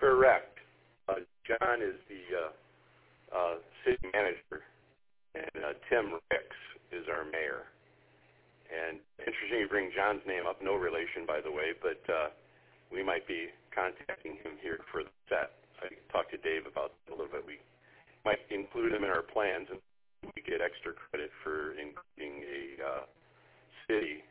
Correct. John is the city manager, and Tim Ricks is our mayor. And interesting you bring John's name up, no relation, by the way, but we might be contacting him here for the set. I talked to Dave about it a little bit. We might include him in our plans, and we get extra credit for including a city